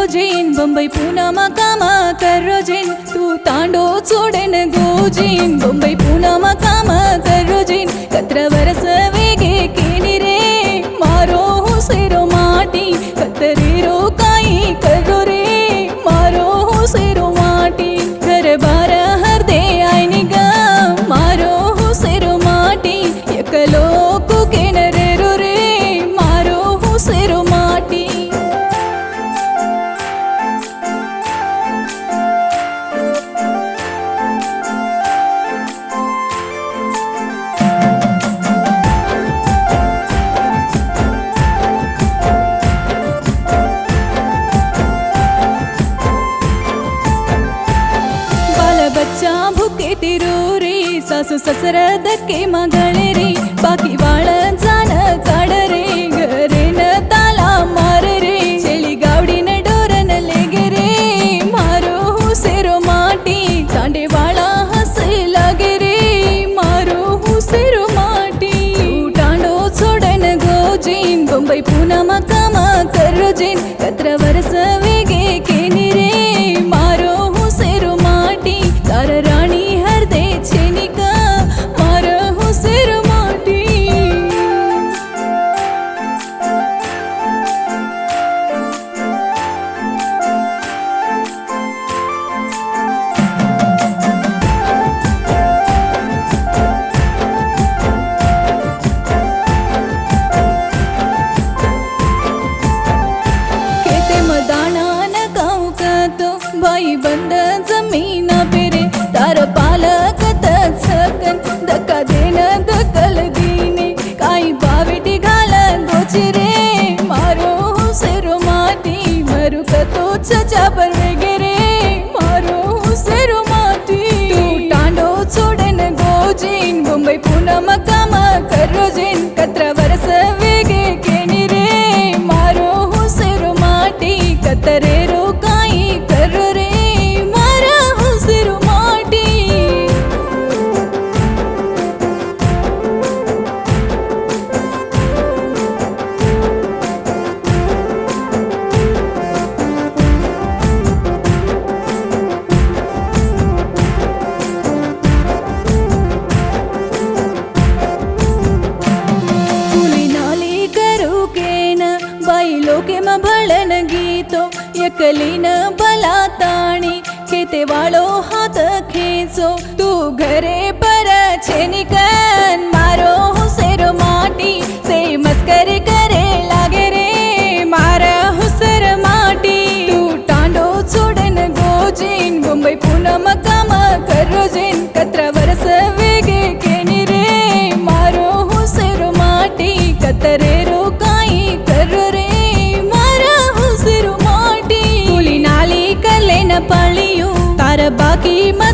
रोजीन बंबई पुना मकामा कर रोजीन तू तांडो चोडेन गोजीन बंबई पुना मकामा कर रोजीन कत्र वरस वेगे केनी रे मारो हुसेरो माटी कतरेरो काई करो रे मारो हुसेरो माटी घर बार हर दे आईनी गा मारो हुसेरो माटी एकलो कुकेन रेरो रे मारो हुसेरो माटी बच्चा भुके तिरू रे सासू ससर धक्के मागणे रे बाकी वाळ जाण काढ रे घरेन ताला मार रे शेळी गावडीन डोरन लेगे रे मारो हुसेरो माटी तांडे वाळा हसे लागे रे मारो हुसेरो माटी टांडो छोडन गोजीन बंबई पुना मकामा कर रोजीन कत्र वरस वेगे केनी रे मारो हुसेरो माटी तार राणी हर दे छेनिका मार हुसेरो माटी खेते मदाना न गाऊ का तो भाई बंद जमीना पेरे तार पालक सकन धक्का देन दखल दीने काही बावेटी घाल गोची रे मारो हुसेरो माटी मरू कतो चचा पर वेगे रे मारो हुसेरो माटी तू टांडो छोडन गोजीन बंबई पुना मकामा कर रोजीन कत्र वरस वेगे केनी रे मारो हुसेरो माटी कतरेरो काई करो रे मारा हुसेरो माटी कुली नाली करू केन बाई लोके म भळन गीतो एकलीन बला ताणी खेते वाळो हात खेचो तू घरे पर छेनिकन मारो हुसेरो माटी से मस्करी करे लागे रे मारा हुसर माटी तू टांडो छोडन गोजीन बंबई पुना मकामा कर रोजीन कत्र वरस वेगे केनी रे मारो हुसेरो माटी कतरेरो काई करो रे मारा हुसेरो माटी कुली नाली कलेन पळियू तार बाकी